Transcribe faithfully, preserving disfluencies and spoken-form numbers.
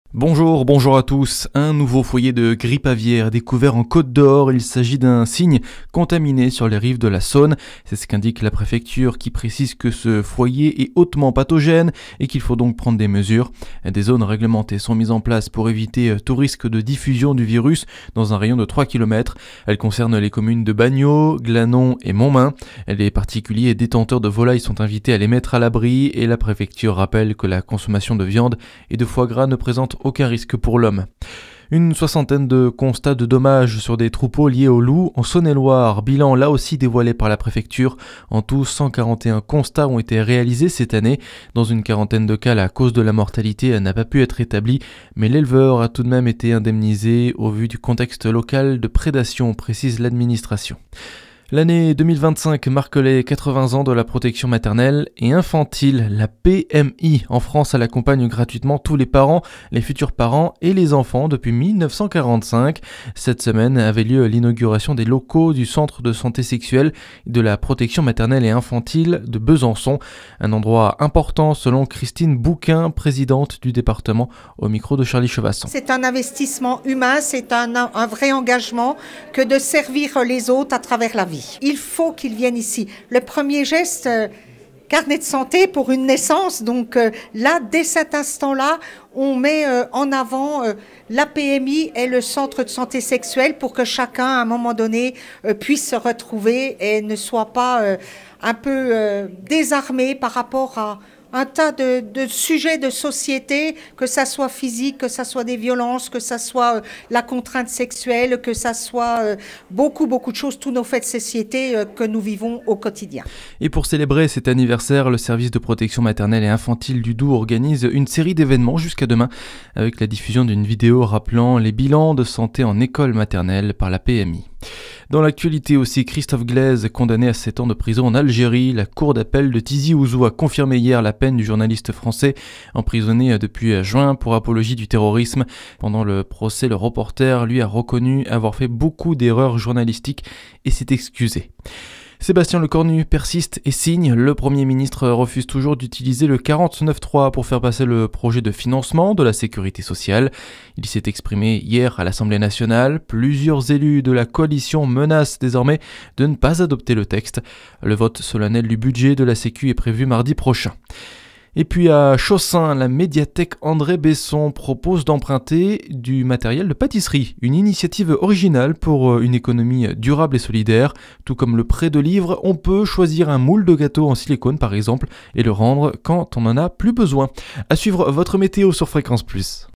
Bonjour, bonjour à tous. Un nouveau foyer de grippe aviaire découvert en Côte d'Or. Il s'agit d'un cygne contaminé sur les rives de la Saône. C'est ce qu'indique la préfecture qui précise que ce foyer est hautement pathogène et qu'il faut donc prendre des mesures. Des zones réglementées sont mises en place pour éviter tout risque de diffusion du virus dans un rayon de trois kilomètres. Elles concernent les communes de Bagnols, Glanon et Montmain. Les particuliers et détenteurs de volailles sont invités à les mettre à l'abri et la préfecture rappelle que la consommation de viande et de foie gras ne présente aucun risque pour l'homme. Une soixantaine de constats de dommages sur des troupeaux liés aux loups en Saône-et-Loire, bilan là aussi dévoilé par la préfecture. En tout, cent quarante et un constats ont été réalisés cette année. Dans une quarantaine de cas, la cause de la mortalité n'a pas pu être établie, mais l'éleveur a tout de même été indemnisé au vu du contexte local de prédation, précise l'administration. L'année deux mille vingt-cinq marque les quatre-vingts ans de la protection maternelle et infantile. La P M I en France, elle accompagne gratuitement tous les parents, les futurs parents et les enfants depuis dix-neuf cent quarante-cinq. Cette semaine avait lieu l'inauguration des locaux du centre de santé sexuelle et de la protection maternelle et infantile de Besançon. Un endroit important selon Christine Bouquin, présidente du département, au micro de Charlie Chevasson. C'est un investissement humain, c'est un, un vrai engagement que de servir les autres à travers la vie. Il faut qu'ils viennent ici. Le premier geste, euh, carnet de santé pour une naissance. Donc euh, là, dès cet instant-là, on met euh, en avant euh, la P M I et le centre de santé sexuelle pour que chacun, à un moment donné, euh, puisse se retrouver et ne soit pas euh, un peu euh, désarmé par rapport à un tas de, de sujets de société, que ça soit physique, que ça soit des violences, que ça soit euh, la contrainte sexuelle, que ça soit euh, beaucoup, beaucoup de choses, tous nos faits de société euh, que nous vivons au quotidien. Et pour célébrer cet anniversaire, le service de protection maternelle et infantile du Doubs organise une série d'événements jusqu'à demain, avec la diffusion d'une vidéo rappelant les bilans de santé en école maternelle par la P M I. Dans l'actualité aussi, Christophe Glaise, condamné à sept ans de prison en Algérie. La cour d'appel de Tizi Ouzou a confirmé hier la peine du journaliste français emprisonné depuis juin pour apologie du terrorisme. Pendant le procès, le reporter lui a reconnu avoir fait beaucoup d'erreurs journalistiques et s'est excusé. Sébastien Lecornu persiste et signe. Le Premier ministre refuse toujours d'utiliser le quarante-neuf trois pour faire passer le projet de financement de la sécurité sociale. Il s'est exprimé hier à l'Assemblée nationale. Plusieurs élus de la coalition menacent désormais de ne pas adopter le texte. Le vote solennel du budget de la Sécu est prévu mardi prochain. Et puis à Chaussin, la médiathèque André Besson propose d'emprunter du matériel de pâtisserie, une initiative originale pour une économie durable et solidaire. Tout comme le prêt de livres, on peut choisir un moule de gâteau en silicone par exemple et le rendre quand on n'en a plus besoin. À suivre votre météo sur Fréquence Plus.